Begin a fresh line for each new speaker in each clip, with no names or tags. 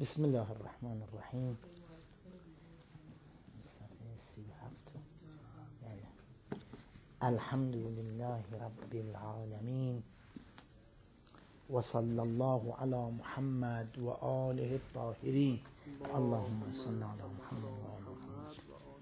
بسم الله الرحمن الرحیم. صفحه 37. الحمد لله رب العالمین و صلی الله علی محمد و آله الطاهرین. اللهم صل علی محمد و آل محمد.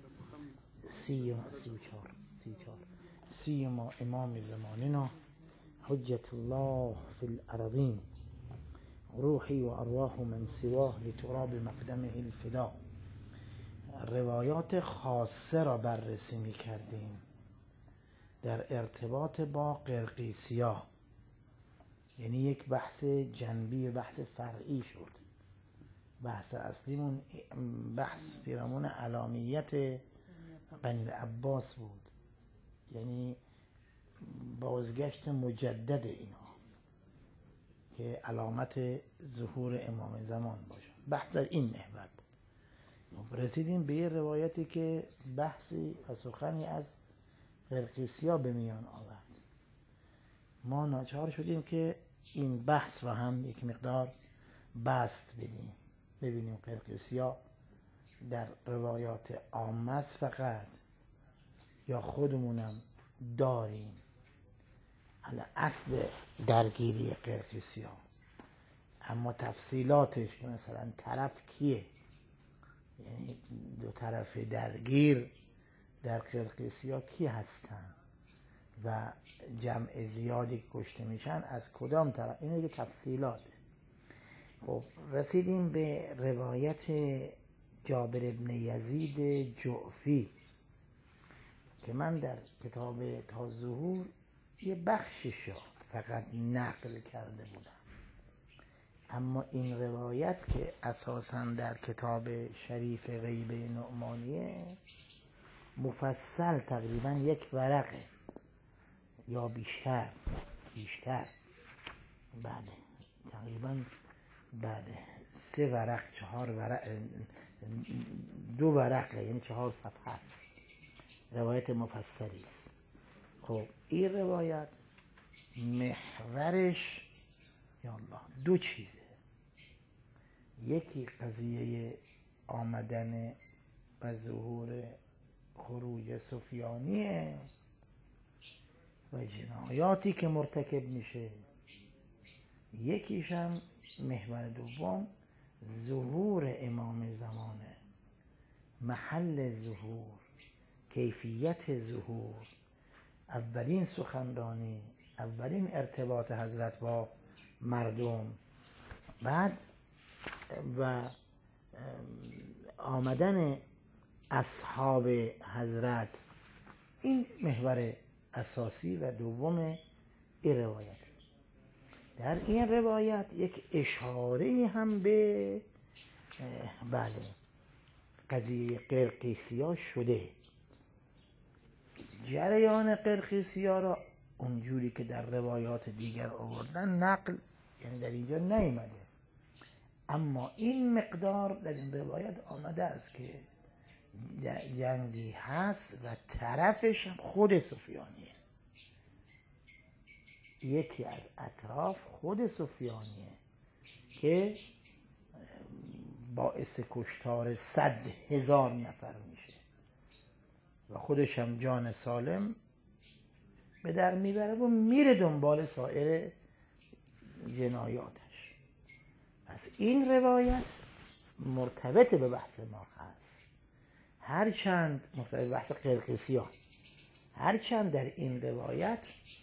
34 سیما امام زماننا حجت الله فی الارضین روحی و ارواح من سواه لتراب مقدمه الفدا. روایات خاصه را بررسی می کردیم در ارتباط با قرقیسیا، یعنی یک بحث جنبی، بحث فرعی شد. بحث اصلیمون بحث پیرامون علامیت بنی عباس بود، یعنی بازگشت مجدد اینا که علامت ظهور امام زمان باشه. بحث در این محور بود. رسیدیم به یه روایتی که بحثی و سخنی از قرقیسیا به میان آورد. ما ناچار شدیم که این بحث را هم یک مقدار بسط بدیم، ببینیم قرقیسیا در روایات عامه است فقط یا خودمونم داریم اصل درگیری قرقیسیا، اما تفصیلاتش که مثلا طرف کیه، یعنی دو طرف درگیر در قرقیسیا کی هستن و جمع زیادی که کشته میشن از کدام طرف، اینه که تفصیلاته. خب رسیدیم به روایت جابر ابن یزید جعفی که من در کتاب تا ظهور یه بخشش فقط نقل کرده بودم، اما این روایت که اساساً در کتاب شریف غیب نعمانیه مفصل تقریباً یک ورقه یا بیشتر بله تقریباً بله 3 ورق 4 ورق 2 ورقه، یعنی 4 صفحه است. روایت مفصلی است. خب این روایت محورش یا الله 2 چیزه. یکی قضیه آمدن و ظهور خروج سفیانیه و جنایاتی که مرتکب میشه. یکیش هم محور دوم ظهور امام زمانه، محل ظهور، کیفیت ظهور، اولین سخنرانی، اولین ارتباط حضرت با مردم، بعد و آمدن اصحاب حضرت. این محور اساسی و دوم این روایت. در این روایت یک اشاره هم به بله قضیه قرقیسیا شده. جریان قرقیسیا را اونجوری که در روایات دیگر آوردن نقل، یعنی در اینجا نیامده، اما این مقدار در این روایت آمده است که جنگی هست و طرفش هم خود سفیانیه. یکی از اطراف خود سفیانیه که باعث کشتار 100,000 نفر میشه و خودش هم جان سالم به در میبره و میره دنبال سایر جنایاتش. پس این روایت مرتبط به بحث ما هست، هرچند مرتبط به بحث قرقیسیا، هرچند در این روایت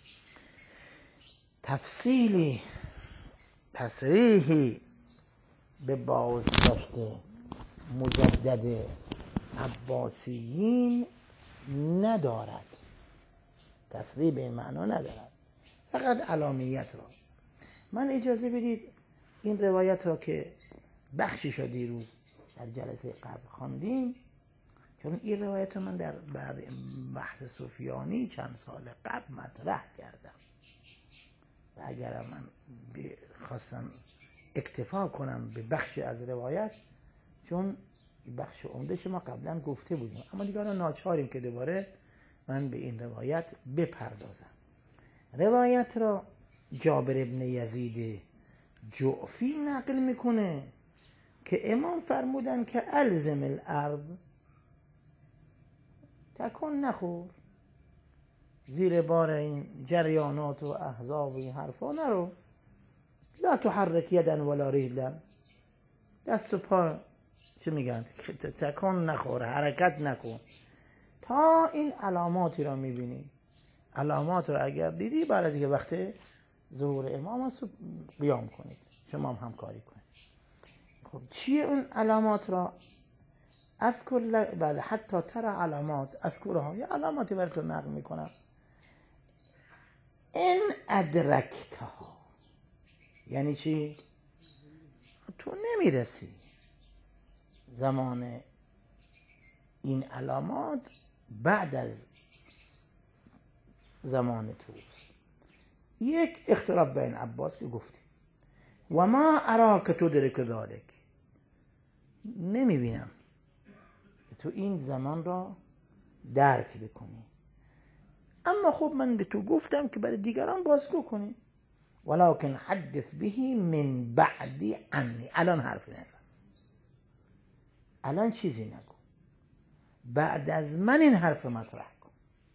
تفصیلی تصریحی به بازداشت مجدد عباسیین ندارد، تصریح به این معنا ندارد، فقط علامیت را. من اجازه بدید این روایت را که بخشش را دیروز در جلسه قبل خواندیم، چون این روایت را من در بحث سفیانی چند سال قبل مطرح کردم و اگر من خواستم اکتفا کنم به بخش از روایت، چون بخش عمده‌اش ما قبلا گفته بودیم، اما دیگه ناچاریم که دوباره من به این روایت بپردازم. روایت را جابر ابن یزید جعفی نقل میکنه که امام فرمودن که الزم الارض، تکن نخور، زیر بار این جریانات و احزاب و این حرفا نرو، لا تحرک یدن ولا رجلا، دست و پا چه میگن تکن نخور، حرکت نکن تا این علاماتی را میبینی. علامات را اگر دیدی بعد دیگه وقت ظهور امام است قیام کنید، شما هم همکاری کنید. خب چیه اون علامات را؟ اذکر بله حتی ترى علامات اذکرها، یه علاماتی براتون نقل میکنم. ان ادرکتها یعنی چی؟ تو نمیرسی زمان این علامات بعد از زمان توست. یک اختلاف بین عباس که گفتی و ما اراک تدرک ذلک، نمیبینم تو این زمان را درک بکنی، اما خب من به تو گفتم که برای دیگران بازگو کنی. ولکن حدث به من بعد عنی، الان حرفی نزن، الان چیزی نگو، بعد از من این حرف مطرح کن.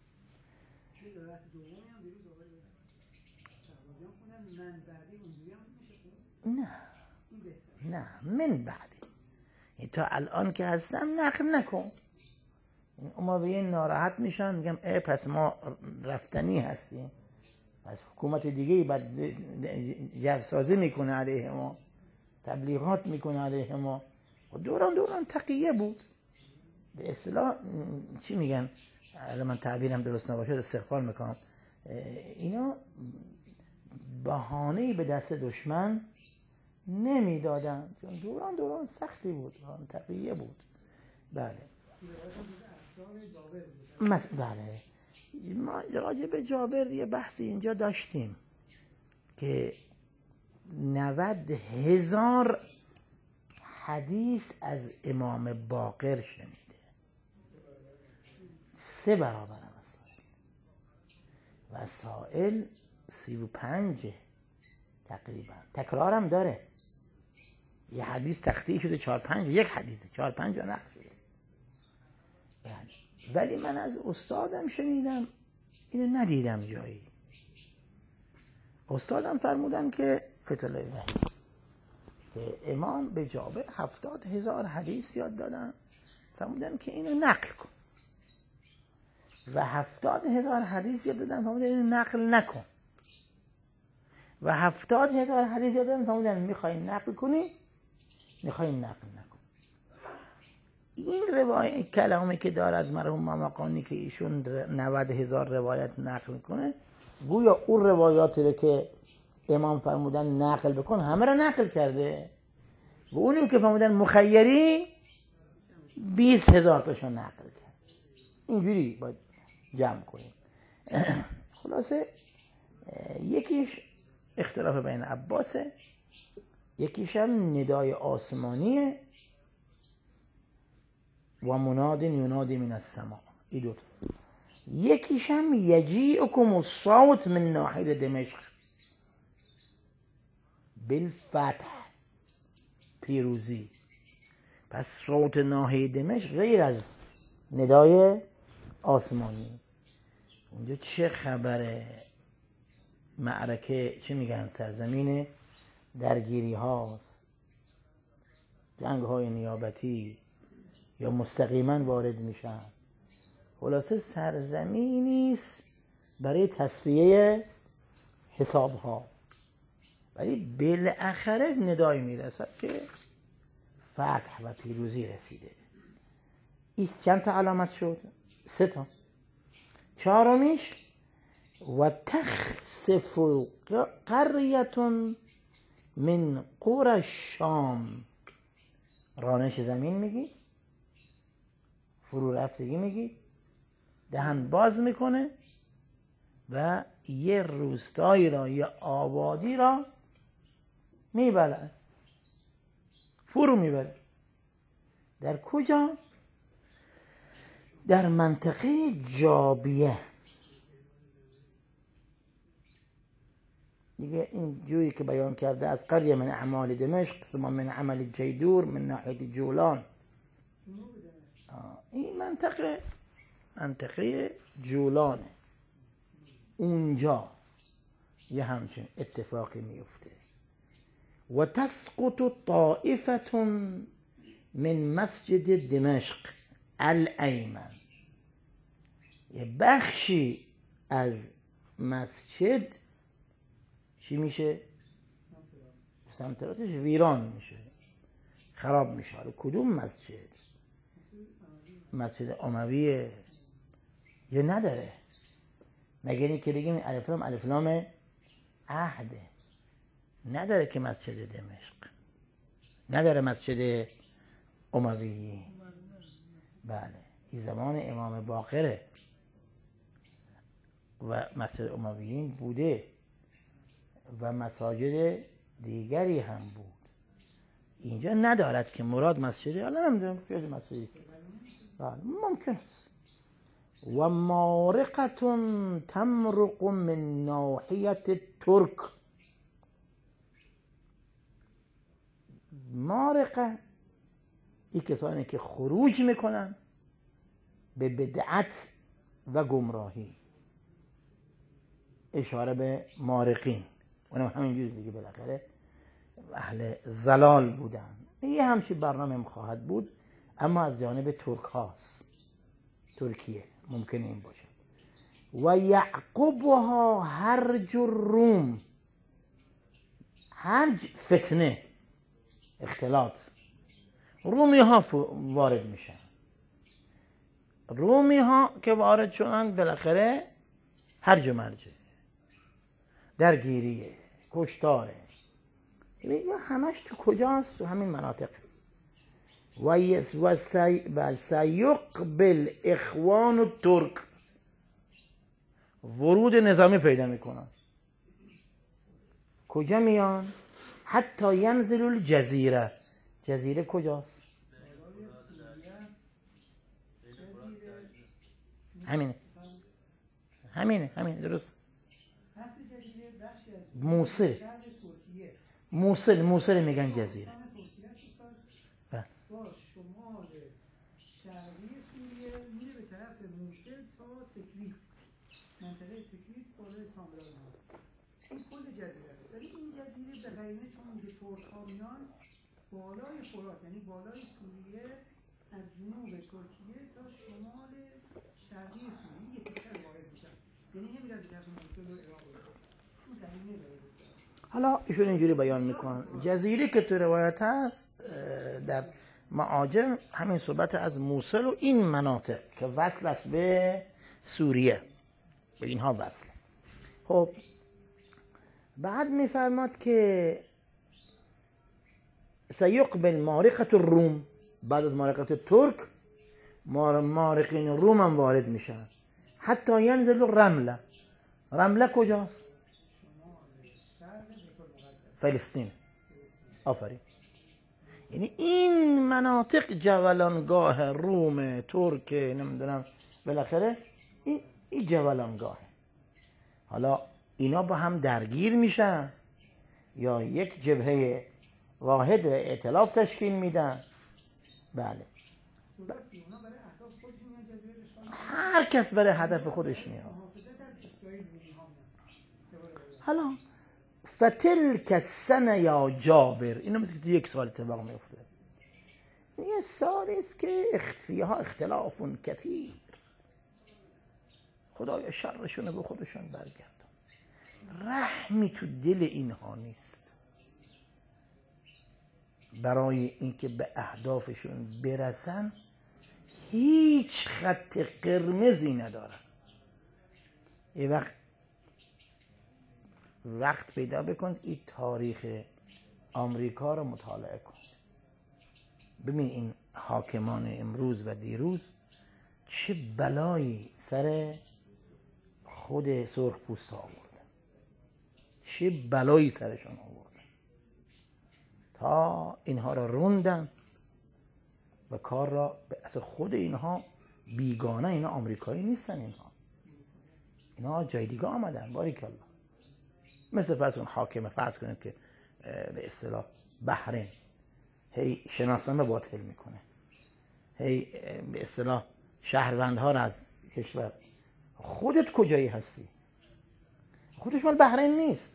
نه من بعدی، تا الان که هستم نقل نکن. اما به این ناراحت میشن، میگم پس ما رفتنی هستیم، پس حکومت دیگه بعد جوسازی میکنه علیه ما، تبلیغات میکنه علیه ما. دوران تقیه بود به اصطلاح. چی میگن؟ الان من تعبیرم درست نباشه استغفار میکنم. اینا بهانه‌ای به دست دشمن نمیدادن، چون دوران سختی بود، دوران تقیه بود. بله بله، ما راجع به جابر یه بحثی اینجا داشتیم که 90,000 حدیث از امام باقر شنیده، 3 برابر وسائل 35 تقریبا، تکرارم داره. یه حدیث تقطیع شده 4-5، یک حدیث 4-5 نقل شده. ولی من از استادم شنیدم، اینو ندیدم جایی. استادم فرمودن که فتله وحی که امام به جابر 70,000 حدیث یاد دادن، فرمودن که اینو نقل کن، و 70,000 حدیث یاد دادن فرمودن اینو نقل نکن، و 70,000 حدیث یاد دادن فرمودن میخوای نقل کنی، میخوای نقل نکن. این روایت کلامی که دارد مرحوم مامقانی که ایشون 90,000 روایت نقل کنه، گویا اون روایاتی رو که امام فرمودن نقل بکن همه رو نقل کرده، و اونیم که فرمودن مخیری 20,000 تاشو نقل کرد. اینجوری باید جمع کنیم. خلاصه یکیش اختلاف بین عباسه، یکیش هم ندای آسمانیه و مناد ینادی من السماء، این دوتا. یکیش هم یجیئکم الصوت من ناحیه دمشق بالفتح، پیروزی. پس صوت ناحیه دمشق غیر از ندای آسمانی. اونجا چه خبره؟ معرکه چه میگن؟ سرزمین درگیری هاست، جنگ های نیابتی یا مستقیما وارد میشن. خلاصه سرزمینیست برای تصفیه حساب ها، ولی بالاخره ندای میرسد که فتح و پیروزی رسیده. این چند تا علامت شد؟ 3 تا. 4میش و تخسف قریة من قرى الشام، رانش زمین میگی، فرو رفتگی میگی، دهن باز میکنه و یه روستایی را یا آبادی را میبلعه، فرو میبره. در کجا؟ در منطقه جابیه. دیگه این جوری که بیان کرده از قریه من اعمال دمشق ثم من عمل جیدور من ناحیه جولان، این منطقه جولانه، اونجا یه همچین اتفاقی میفته. و تسقط طائفة من مسجد دمشق الایمن، یه بخشی از مسجد چی میشه؟ سمت راستش ویران میشه، خراب میشه. کدوم مسجد؟ مسجد امویه یا نداره؟ مگه اینی که بگیم الف لام عهده، نداره که مسجد دمشق نداره، مسجد اموی. بله این زمان امام باقره و مسجد امویین بوده و مساجد دیگری هم بود، اینجا ندارد که مراد مسجدی، حالا نمیدونم پیاده مسجدی ممکن است. و مارقه تمرق من ناحیه ترک، مارقه این کسانی که خروج میکنن به بدعت و گمراهی، اشاره به مارقین، اونم همینجوری دیگه بالاخره اهل زلال بودن. یه همچین برنامه خواهد بود، اما از جانب ترک هاست، ترکیه ممکنه این باشه. و یعقبها هرج الروم، هرج فتنه، اختلاط، رومی ها وارد میشن، رومی ها که وارد شدن بالاخره هرج و مرج، درگیریه، کشتاره. این همش تو کجاست؟ تو همین مناطق. و سیقبل اخوان الترک، ورود نظامی پیدا میکنن. کجا میان؟ حتی ینزل الجزیره، جزیره کجاست؟ همینه درست. موصل میگن جزیره.
شمال شرقی سوریه میره به طرف موصل تا تکریت، منطقه تکریت بالای سامرا، این کل جزیره است. ولی این جزیره به غیره چون میگه ترک ها میان بالای فرات، یعنی بالای سوریه، از جنوب ترکیه تا شمال شرقی سوریه یه تکر وارد میشن، یعنی نمیرن به طرف موصل و عراق. این قدیمه داره.
حالا ایشون اینجوری بیان میکنن جزیره که تو روایت هست در معاجم همین صحبت از موصل و این مناطق که وصل است به سوریه، به اینها وصل. خب بعد میفرماد که سیقبل مارقه الروم، بعد از مارقه ترک مارقین روم هم وارد میشن. حتی ینزل رمله، رمله کجاست؟ فلسطین. آفرین. یعنی این مناطق جولانگاه روم، ترک، نمیدونم بالاخره این جولانگاه. حالا اینا با هم درگیر میشن یا یک جبهه واحد ائتلاف تشکیل میدن؟ بله، هر کس برای هدف خودش میاد. حالا فتلک السنه یا جابر، اینو مثل که تو یک سال اتفاق میفته. یه سالی است که فیها اختلاف کثیر، خدای شرشون به خودشون برگردن. رحمی تو دل اینها نیست برای اینکه به اهدافشون برسن، هیچ خط قرمزی ندارن. یه وقت پیدا بکن این تاریخ آمریکا رو مطالعه کن، ببین این حاکمان امروز و دیروز چه بلایی سر خود سرخپوستا آوردن، چه بلایی سرشون آوردن تا اینها را روندن و کار را به اصل خود اینها بیگانه، اینا آمریکایی نیستن، اینها جای دیگه آمدن. باریکالله. مثل فرض کن حاکمه، فرض کنید که به اصطلاح بحرین هی شناسنامه باطل میکنه، هی به اصطلاح شهروندها را از کشور، خودت کجایی هستی؟ خودش مال بحرین نیست،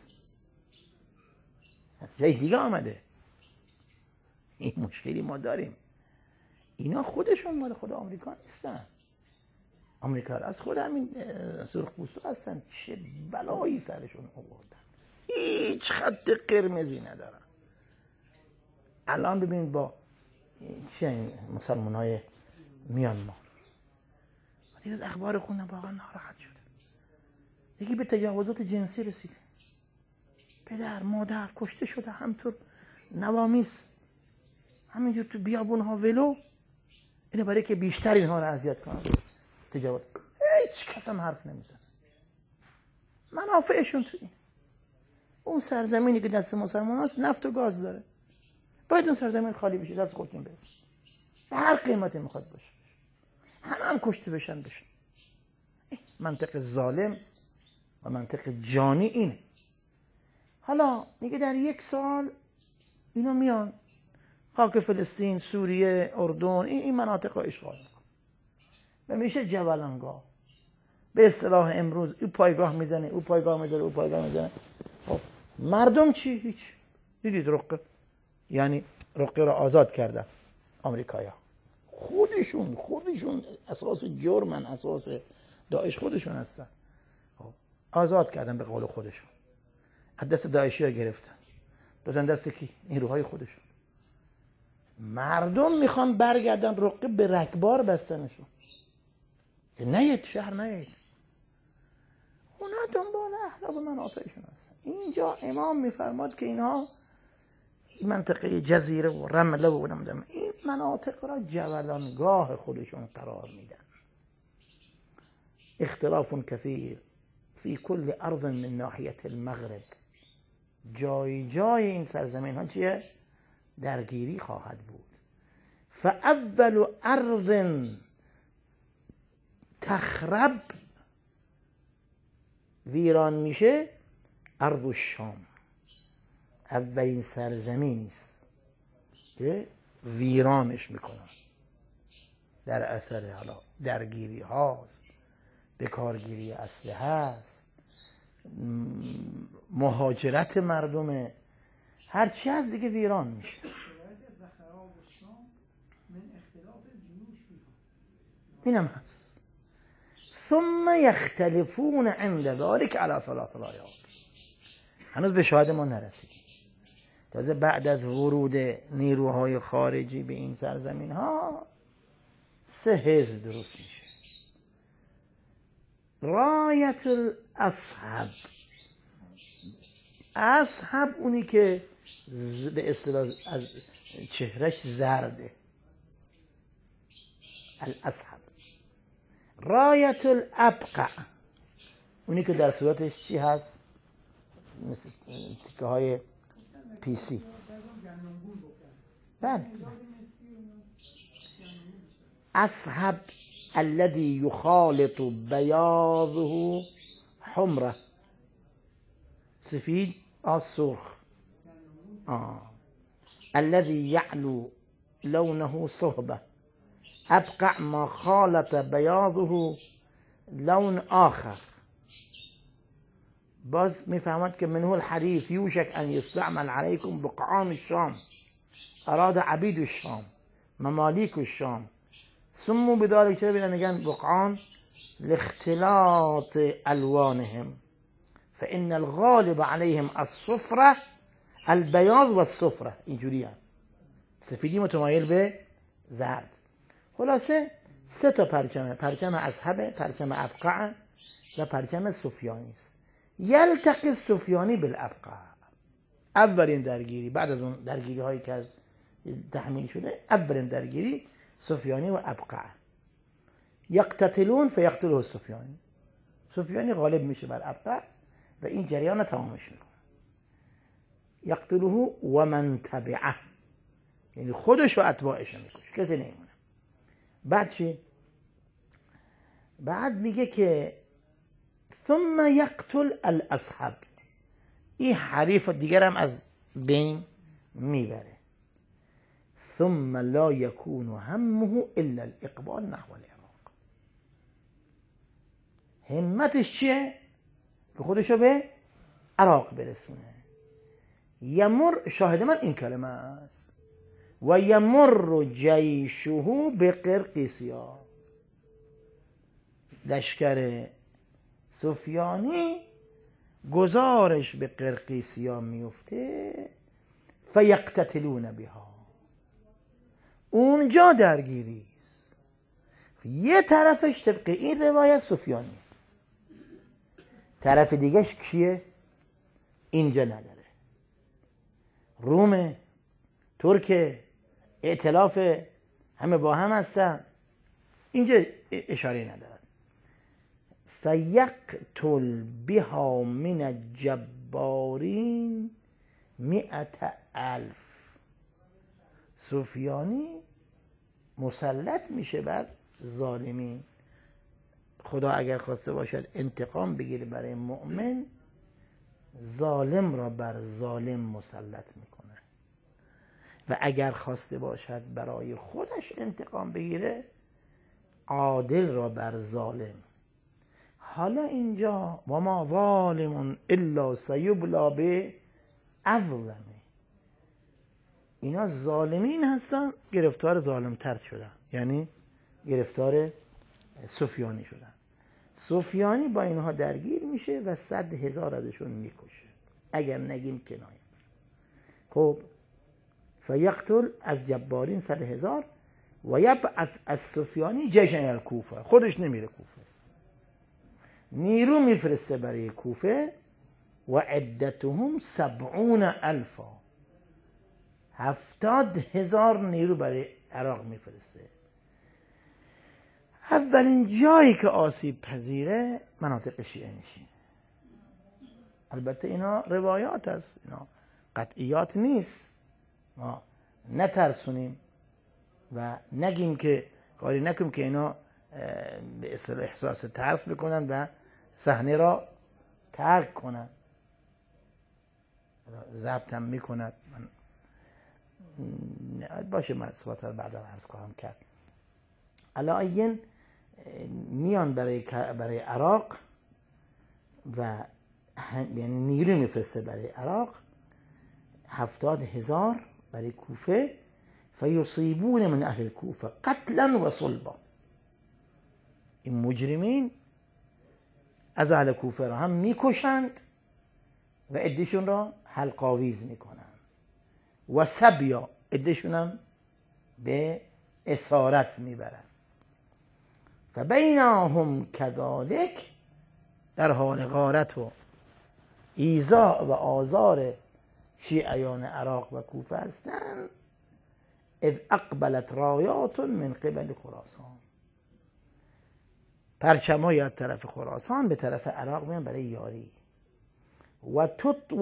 از جای دیگه آمده. این مشکلی ما داریم. اینا خودشون مال خود آمریکا نیستن. آمریکا از خود همین سرخپوستا هستن. چه بلایی سرشون آوردن، هیچ خط قرمزی ندارن. الان ببینید با چه مسلمانای میانمار، دیروز اخبار خوندم واقعا ناراحت شده. دیگه به تجاوزات جنسی رسیده، پدر مادر کشته شده، همطور نوامیس همینجور تو بیابونها ولو. اینه برای که بیشتر اینها رو اذیت کنن، تجاوز. هیچ کس هم حرف نمیزنه. منافعشون تو این. اون سرزمینی که دست مسلمان هست نفت و گاز داره، باید اون سرزمین خالی بشه، دست خودتون برسه، به هر قیمتی میخواد باشه. هم کشته بشن. منطق ظالم و منطق جانی اینه. حالا میگه در 1 سال اینا میان خاک فلسطین، سوریه، اردن، این مناطق رو اشغال میکنن و میشه جولانگاه. به اصطلاح امروز او پایگاه میزنه، او پایگاه میزنه، او پایگاه میزنه. خب مردم چی؟ هیچ. دیدید رقه، یعنی رقه رو آزاد کردن آمریکایی‌ها. خودشون اساس جرمن، اساس داعش خودشون هستن. خب آزاد کردن به قول خودشون، از دست داعشی‌ها گرفتن، دادن دست کی؟ نیروهای خودشون. مردم میخوان برگردن رقه، به رگبار بستنشون که نیید شهر نیید. اونا دنبال اهداف و منافعشون هستن. اینجا امام میفرماد که اینها منطقه جزیره و رمله و نمیدونم این مناطق را جولانگاه خودشون قرار میدن. اختلاف کثیر فی کل ارض من ناحیه المغرب. جای این سرزمین ها چیه؟ درگیری خواهد بود. فاول ارض تخرب، ویران میشه، ارض الشام. اولین سرزمینی است که ویرانش میکنن در اثر حالا درگیری هاست، بکارگیری اسلحه هست، مهاجرت مردم، هرچی از دیگه ویران میشه. اینم هست. ثم یختلفون عند ذلك على 3 آیات. هنوز به شاهد ما نرسیدیم. تازه بعد از ورود نیروهای خارجی به این سرزمین ها 3 حزب درست میشه. رایت الاصحاب، اصحاب اونی که به اصطلاح از چهرش زرده، الاصحاب. رایت الابقع اونی که در صورتش چی هست؟ مثل تیکه های پی سی. بله. اصحاب الذي يخالط بياضه حمره، سفید سرخ. الذي يعلو لونه صهبه. ابقع ما خالط بياضه لون آخر. باز میفهمد که منه الحديث يوشك ان يستعمل عليكم بقعان الشام. اراد عبید الشام، مماليك الشام. سموا بذلك، چرا بینا میگن بقعان؟ لاختلاط الوانهم، فان الغالب عليهم الصفرة البياض والصفرة. اینجوری هم سفیدی متمایل به زرد. خلاصه 3 تا پرچمه، پرچم اصحاب، پرچم ابقع و پرچم سفیانی است. یلتقی سفیانی بالابقع. اولین درگیری بعد از اون درگیری هایی که از تحمیل شده، اولین درگیری سفیانی و ابقع. یقتتلون فیقتله السفیانی. سفیانی غالب میشه بر ابقع و این جریان تمامش میکنه. یقتله و من تبعه، یعنی خودش و اتباعش میکشه، کسی نمیمونه. بعد چی؟ بعد میگه که ثم یقتل الاصحاب. این حریف دیگر هم از بین میبره. ثم لا يكون همه الا الاقبال نحو العراق. همتش چیه؟ که خودشو به عراق برسونه. یمر، شاهد من این کلمه است، و یمر جیشه به قرقیسیا. لشکر سفیانی گزارش به قرقیسیا میفته، فیقتتلون بها، اونجا درگیری است. یه طرفش طبق این روایت سفیانی، طرف دیگهش کیه؟ اینجا نداره. روم، ترک، ائتلاف، همه با هم هستن، اینجا اشاره ندارن. فیقتل بها من الجبارین 100,000. سفیانی مسلط میشه بر ظالمین. خدا اگر خواسته باشد انتقام بگیره برای مؤمن، ظالم را بر ظالم مسلط میکنه، و اگر خواسته باشد برای خودش انتقام بگیره، عادل را بر ظالم. حالا اینجا و ما ظالم الا سیبلا به اظلمه، اینا ظالمین هستن، گرفتار ظالمتر شدن، یعنی گرفتار سفیانی شدن. سفیانی با اینها درگیر میشه و 100,000 ازشون میکشه، اگر نگیم کنایه است. خب فیقتل از جبارین 100,000 و یبعث از سفیانی جیش الکوفه، خودش نمیره کوفه، نیرو میفرسته برای کوفه. و عدتهم 70,000، 70,000 نیرو برای عراق میفرسته. اولین جایی که آسیب پذیره مناطق شیعه نشین. البته اینا روایات است، اینا قطعیات نیست، ما نترسونیم و نگیم که کاری نکنیم که اینا به اصطلاح احساس ترس بکنن و صحنه را ترک کنن. ضبط هم میکنن، من باشه من صحبت رو بعدا عرض خواهم کرد. علاین میان برای عراق و یعنی نیرو میفرسته برای عراق، 70,000 برای کوفه. فیصیبون من اهل کوفه قتلا و صلبا، این مجرمین از اهل کوفه را هم میکشند و عدهشون را حلقاویز میکنن، و سبیا، عدهشون هم به اسارت میبرن. فبینهم کذالک، در حال غارت و ایذاء و آزار شیعیان عراق و کوفه هستند، اذ اقبلت رایات من قبل خراسان، پرچمای از طرف خراسان به طرف عراق میان برای یاری. و تطوی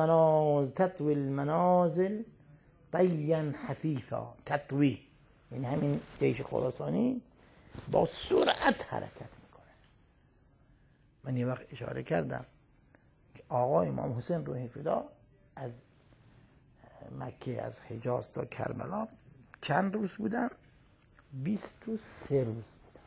المنازل طیا حثیثا، تطوی یعنی همین جیش خراسانی با سرعت حرکت میکنه. من یه وقت اشاره کردم که آقا امام حسین روحی فدا از مکه، از حجاز تا کربلا چند روز بودن؟ 23 روز بودن.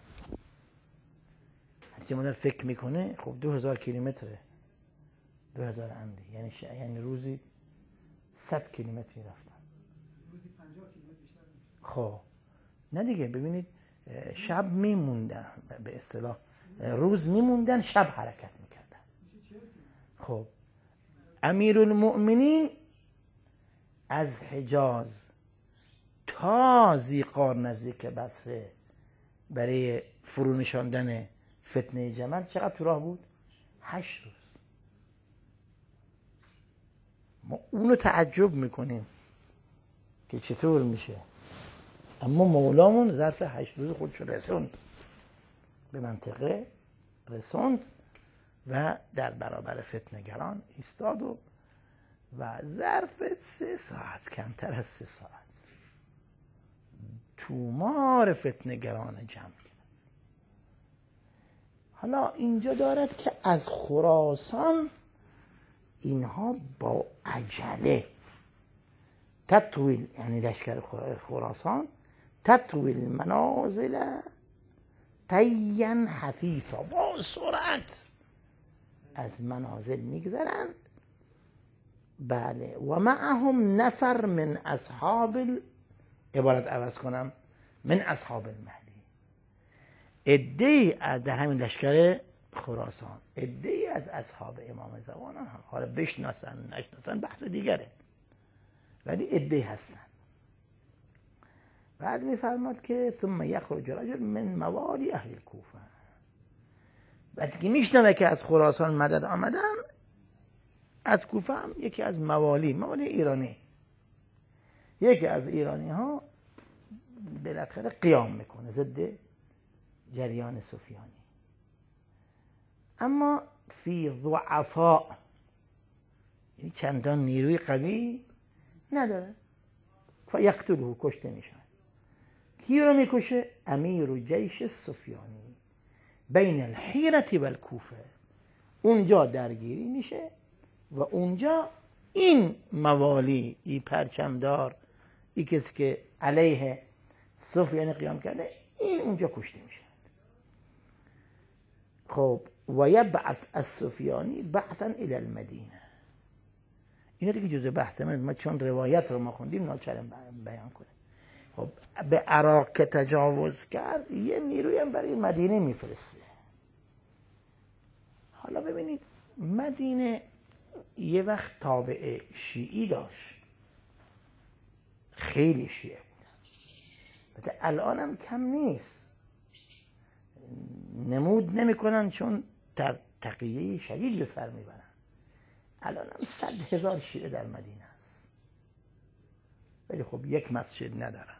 هرچی مادر فکر میکنه خب 2000 کیلومتره، 2000 عمدی، یعنی روزی 100 کیلومتر میرفتن.
روزی 50 کیلومتر بیشتر میشه.
خب نه دیگه، ببینید شب میموندن، به اصطلاح روز میموندن، شب حرکت میکردن. خب امیرالمؤمنین از حجاز تا ذیقار نزدیک بصره برای فرو نشاندن فتنه جمل چقدر تو راه بود؟ 8 روز. ما اونو تعجب میکنیم که چطور میشه، اما مولامون ظرف 8 روز خودش رسوند به منطقه، رسوند و در برابر فتنه‌گران ایستاد و ظرف 3 ساعت، کمتر از 3 ساعت، تومار فتنه‌گران جمع کرد. حالا اینجا دارد که از خراسان اینها با عجله تطویل، یعنی لشکر خراسان، تطویل منازل طیّا حثیثا، با سرعت از منازل میگذرند. بله، و معهم نفر من اصحاب عبارت عوض کنم، من اصحاب المهدی، عده‌ای در همین لشکر خراسان، عده‌ای از اصحاب امام زمان هم، حالا بشناسن نشناسن بحث دیگره، ولی عده‌ای هستن. بعد میفرماد که ثم یخرج رجل من موالی اهل کوفه، بعد که میشنوه که از خراسان مدد آمدن، از کوفه هم یکی از موالی ایرانی، یکی از ایرانی ها بالاخره قیام میکنه ضد جریان سفیانی، اما فی ضعفاء، یعنی چندان نیروی قوی نداره. فیقتله، کشته میشه. کی رو میکشه؟ امیر جیش سفیانی بین الحیرة و الکوفه، اونجا درگیری میشه و اونجا این موالی، این پرچمدار، این کسی که علیه سفیانی قیام کرده، این اونجا کشته میشه. خب و یبعث السفیانی بعثا الی المدینه، اینو دیگه جزء بحث ما، چون روایت رو ما خوندیم ناچارم بیان کنیم. خب به عراق که تجاوز کرد، یه نیروی هم برای مدینه میفرسته. حالا ببینید مدینه یه وقت تابع شیعی داشت، خیلی شیعه بود، الان هم کم نیست، نمود نمیکنن چون در تقیه شدید به سر میبرن. الان هم 100,000 شیعه در مدینه است، ولی خب یک مسجد ندارن،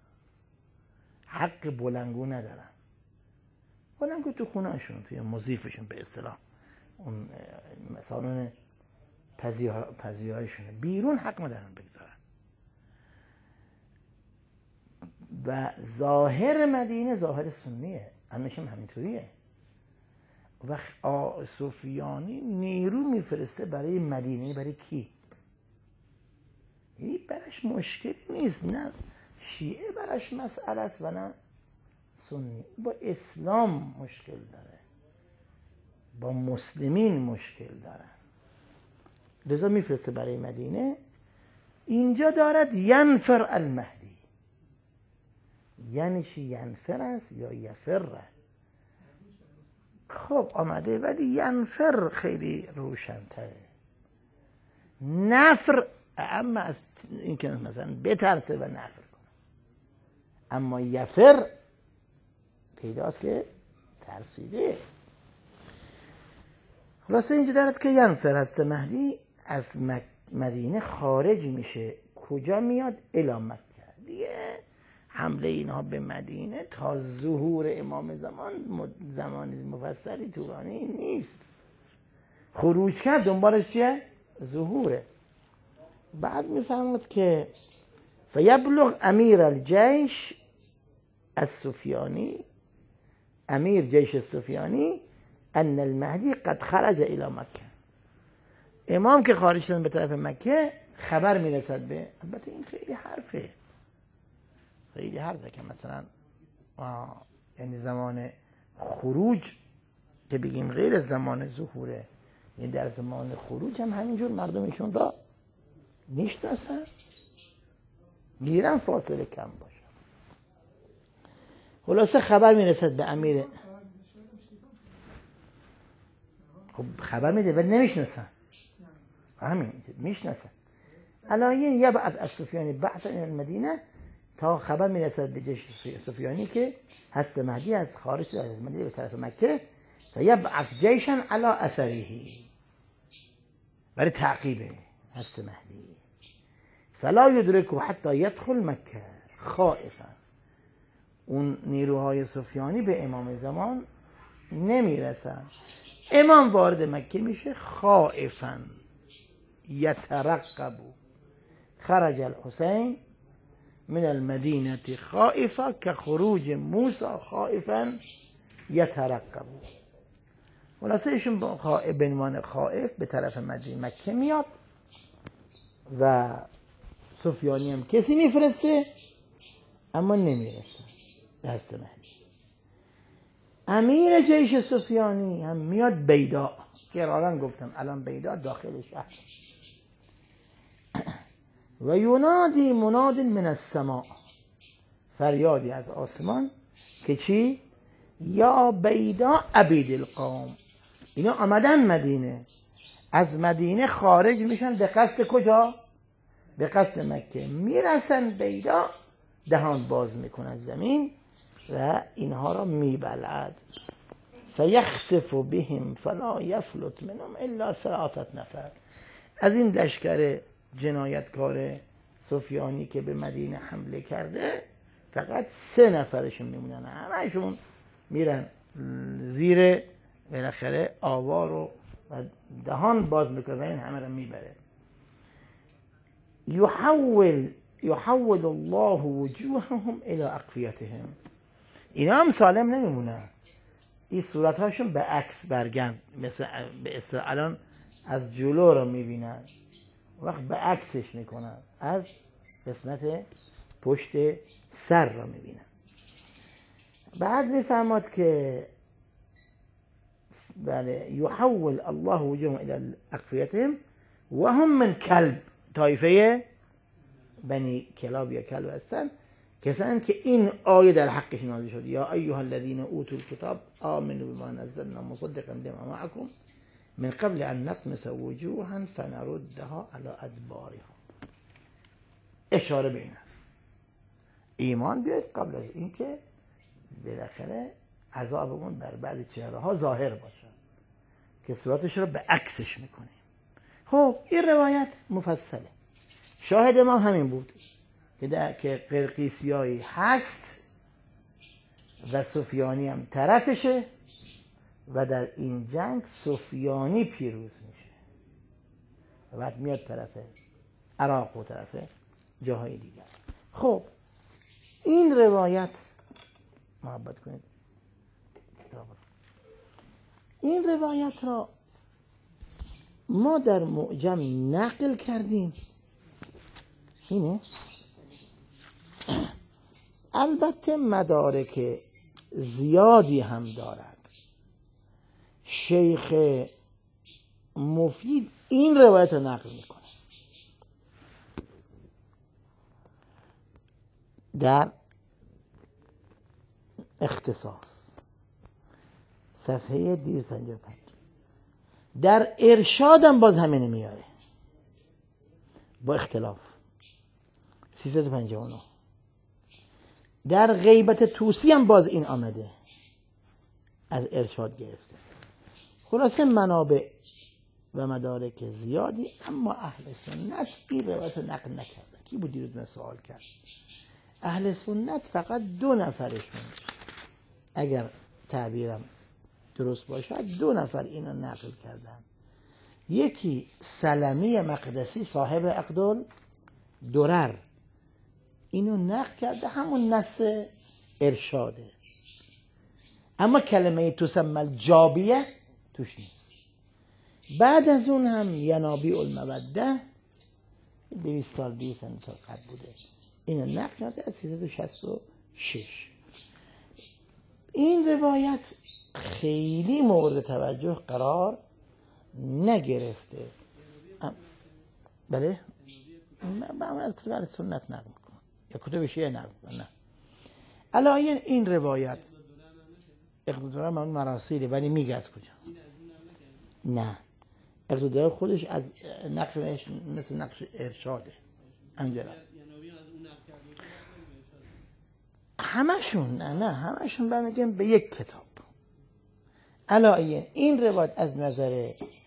حق بلنگو ندارن. بلنگو تو خونهشون، توی مضیفشون به اصطلاح، اون مثلا پذیرایشونه، بیرون حق ندارن بگذارن. و ظاهر مدینه ظاهر سنیه، همشم همینطوریه. و سفیانی نیرو میفرسته برای مدینه، برای کی؟ یعنی براش مشکلی نیست، نه شیعه براش مسئله است و نه سنی. با اسلام مشکل داره، با مسلمین مشکل داره، لذا میفرسته برای مدینه. اینجا دارد ینفر المهدی، یعنی چی؟ ینفر است یا یفره؟ خب آمده، ولی ینفر خیلی روشن‌تره. نفر اما از این که مثلا بترسه و نفر کنه، اما یفر پیداست که ترسیده. خلاصه اینجا دارد که ینفر هست مهدی، از مدینه خارج میشه. کجا میاد؟ الی مکه. دیگه حمله اینها به مدینه تا ظهور امام زمان مفصلی طولانی نیست. خروج کرد، دنبالش چیه؟ ظهوره. بعد میفهمد که فیبلغ امیر الجیش السفیانی، امیر جیش السفیانی، ان المهدی قد خرج الى مکه. امام که خارج شدن به طرف مکه، خبر میرسد به، البته این خیلی حرفه، خیلی حرفه که مثلا یعنی زمان خروج که بگیم غیر از زمان ظهوره، یعنی در زمان خروج هم همینجور مردمشون را میشناسن، میرن فاصله کم باشه. خلاصه خبر میرسد به امیر، خب خبر میده ولی نمیشناسن، همین میشناسن. الان یبعث السفیانی بعثا الى المدینه، تا خبر میرسد به جیش سفیانی که هست مهدی از خارج شده از مدینه به طرف مکه، تا یبعث جیشا علی اثره، برای تعقیب هست مهدی. فلا یدرکه حتی یدخل مکه خائفا، اون نیروهای سفیانی به امام زمان نمیرسن. امام وارد مکه میشه خائفا یترقب، خرج الحسین من المدینه خائفا که خروج موسی خائفا یترقب. خلاصه ایشون به عنوان خائف به طرف مدینه مکه میاد و سفیانی هم کسی میفرسته اما نمیرسه دست مهدی. امیر جیش سفیانی هم میاد بیدا، قرارن گفتم الان بیدا داخل شهر. و ینادی مناد من السماء، فریادی از آسمان که چی؟ یا بیدا عبید القوم. اینا آمدن مدینه، از مدینه خارج میشن به قصد کجا؟ به قصد مکه. میرسن بیدا، دهان باز میکنن زمین و اینها را میبلعد. فیخسف بهم فلا یفلت منهم الا 3 نفر. از این لشکر جنایتکار سفیانی که به مدینه حمله کرده فقط 3 نفرشون میمونن، همهشون میرن زیر بالاخره آوار و دهان باز میکنن، این همه رو میبره. یحول الله وجوههم الى اقفیتهم. اینا هم سالم نمیمونن، این صورتهاشون به عکس برگرد، مثل به اصطلاح الان از جلو رو میبینن، وقت به عکسش میکنن، از قسمت پشت سر رو میبینن. بعد میفهمد که بله یحول الله وجوههم الى اقفیتهم و هم من کلب، طایفه بنی کلاب یا کلب هستن، کسانی که این آیه در حقش نازل شد. یا ایها الذین اوتوا الکتاب آمنوا بما نزلنا مصدقا لما معکم من قبل ان نطمس وجوها فنردها علی ادبارها. اشاره به این است ایمان بیاید قبل از اینکه بالاخره عذابمون بر بعضی چهره ها ظاهر باشه، که صورتش رو به عکسش میکنیم. خب این روایت مفصله، شاهد ما همین بود که قرقیسیایی هست و سفیانی هم طرفشه و در این جنگ سفیانی پیروز میشه و بعد میاد طرف عراق و طرف جاهای دیگر. خب این روایت محبت کنید کتاب رو. این روایت را ما در معجم نقل کردیم، اینه. البته مدارک زیادی هم دارد. شیخ مفید این روایت رو نقل میکنه در اختصاص صفحه 255. در ارشادم باز همینه میاره با اختلاف 359. در غیبت توسی هم باز این آمده، از ارشاد گرفته. خلاصه منابع و مدارک زیادی، اما اهل سنت این روایت نقل نکردن. کی بود دیروز من سوال کرد؟ اهل سنت فقط 2 نفرشون، اگر تعبیرم درست باشد 2 نفر اینو نقل کردن. یکی سلمی مقدسی صاحب عقدال درر، اینو نقل کرده، همون نص ارشاده، اما کلمه تسمى الجابیه توش نیست. بعد از اون هم ینابیع الموده 200 سال قبل بوده، اینو نقل کرده از 366. این روایت خیلی مورد توجه قرار نگرفته. بله من از کتب اهل سنت نقل میکنم یا کتب شیعه نقل میکنم. نه علایه این روایت اقتدار من مراسیله، ولی میگه از کجا. نه اقتدار خودش از نقشش مثل نقش ارشاده. انجلا همشون نه همشون برمیگن به یک کتاب. علایه این روایت از نظر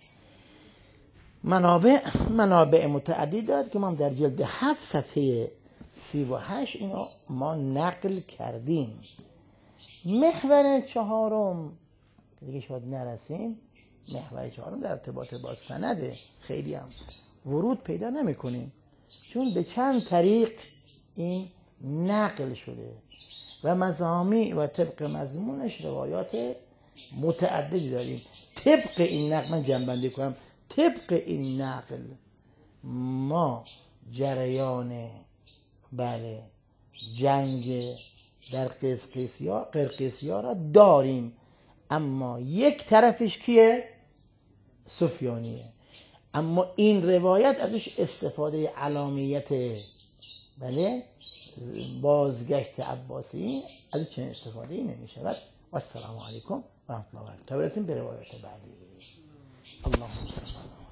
منابع متعدی داد که ما در جلد 7 صفحه 38 اینو ما نقل کردیم. محور 4 دیگه شاید نرسیم. محور 4 در ارتباط با سند خیلی هم ورود پیدا نمی کنیم، چون به چند طریق این نقل شده و مضامین و طبق مضمونش روایات متعددی داریم. طبق این نقل، من جنبندی کنم، طبق این نقل ما جریان جنگ در قرقیسیا را داریم، اما یک طرفش کیه؟ سفیانیه. اما این روایت ازش استفاده علامت بازگشت عباسی از چنین استفاده ای نمی شود. و السلام علیکم و رحمت الله و برکاته. تا برسیم به روایت بعدی. اللهم صل